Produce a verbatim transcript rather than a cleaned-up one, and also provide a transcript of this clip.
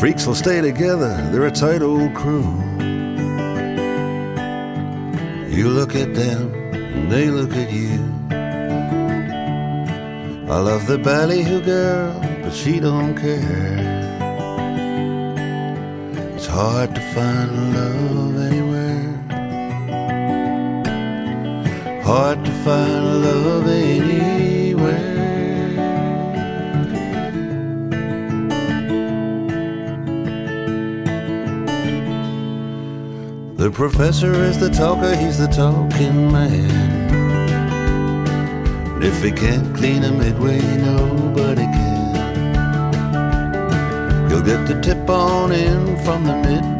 freaks will stay together, they're a tight old crew. You look at them, and they look at you. I love the ballyhoo girl, but she don't care. It's hard to find love anywhere. Hard to find love anywhere. The professor is the talker, he's the talking man. But if he can't clean a midway, nobody can. He'll get the tip on in from the mid